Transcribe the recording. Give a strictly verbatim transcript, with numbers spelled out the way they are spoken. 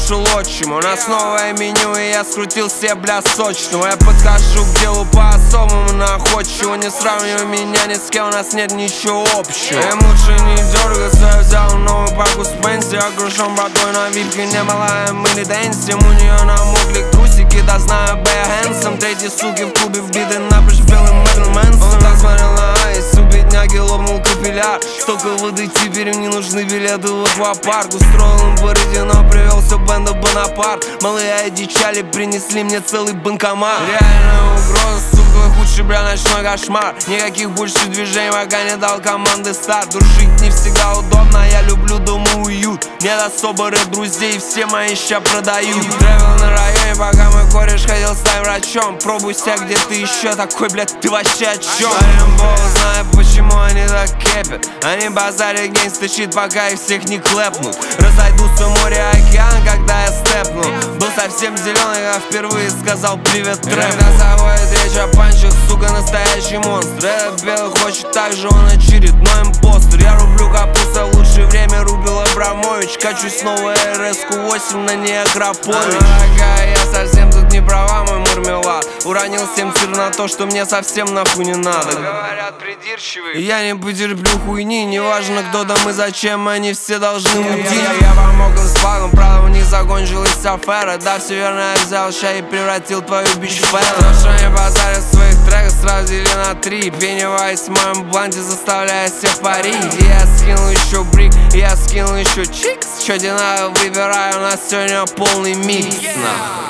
слушал отчим. У нас новое меню, и я скрутил себе, бля, сочного. Я подхожу к делу по-особому находчиво. Не сравнивай меня ни с кем, у нас нет ничего общего. Им лучше не дергаться, я взял новую паку с Пенси. Окружен братвой на випке, не малая, мы не дэнсим. У нее намокли трусики, да знаю, Бэя Хэнсом. Третьи суки в клубе вбиты напрочь белым Мэрилин Мэнсом. Он так смотрел на айс, у бедняги лопнул капилляр. Столько воды, теперь им не нужны билеты в аквапарк. Устроил им париди, но привел все бенда Бонапарт. Малые одичали, принесли мне целый банкомат. Реальная угроза, сука, худший, бля, ночной кошмар. Никаких больше движений, пока не дал команды старт. Дружить не всегда удобно, я люблю дома уют. Нет особо рэп друзей, все мои ща продают. Тревел на районе, пока мой кореш ходил стать врачом. Пробуй себя, где ты еще такой, блядь, ты вообще о чем? Бог знает, почему они так кепят. Они базарят гейнстащит, пока их всех не клепнут. Разойдутся море, океан, когда я степну. Был совсем зеленый, я впервые сказал привет трэпу. Когда заводит речь о панчах, сука, настоящий монстр. Этот белый хочет так же, он очередной импостер. Я рублю капуста, в лучшее время рубил Абрамович. Качусь снова эр эс восемь, на ней Акропович. Дорогая, я совсем тут не права, мой мармелад. Уронил семь цифр на то, что мне совсем нахуй не надо. Говорят, придирчивый. Я не потерплю хуйни, неважно кто там и зачем, они все должны уйти. Я, я, я помог им с флагом, правда у них закончилась афера. Да, все верно я взял ща и превратил твою бич в фэн. То, что они базарят в своих треках, сразу дели на три. Пеннивайз в моем бланте заставляет всех парить. Я скинул еще брик, я скинул еще чикс. Чё тебе надо, выбираю, у нас сегодня полный микс, нахуй.